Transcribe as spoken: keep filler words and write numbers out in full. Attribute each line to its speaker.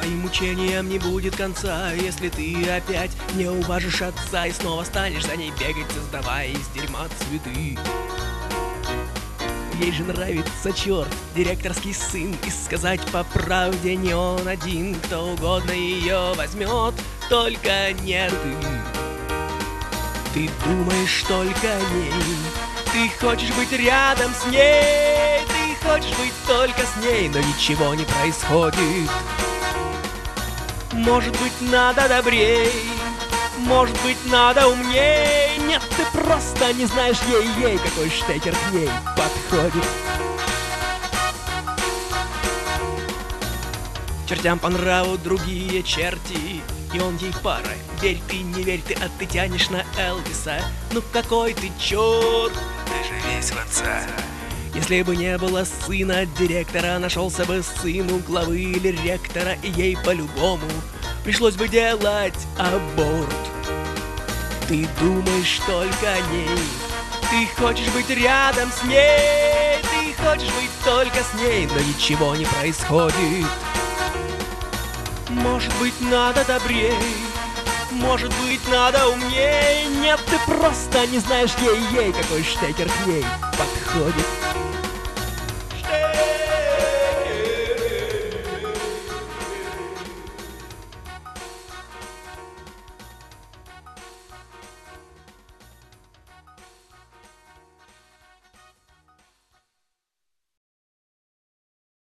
Speaker 1: Твоим мучениям не будет конца, если ты опять не уважишь отца и снова станешь за ней бегать, создавая из дерьма цветы. Ей же нравится черт, директорский сын, и сказать по правде не он один, кто угодно ее возьмет, только не ты. Ты думаешь только о ней, ты хочешь быть рядом с ней, ты хочешь быть только с ней, но ничего не происходит. Может быть, надо добрей, может быть, надо умней. Нет, ты просто не знаешь ей-ей, какой штекер к ней подходит. Чертям по нраву другие черти, и он ей пара. Верь ты, не верь ты, а ты тянешь на Элвиса. Ну какой ты черт, ты же весь в отца. Если бы не было сына директора, нашелся бы сыну главы или ректора, и ей по-любому пришлось бы делать аборт. Ты думаешь только о ней, ты хочешь быть рядом с ней, ты хочешь быть только с ней, но ничего не происходит. Может быть, надо добрей, может быть, надо умней. Нет, ты просто не знаешь ей-ей, какой штекер к ней подходит.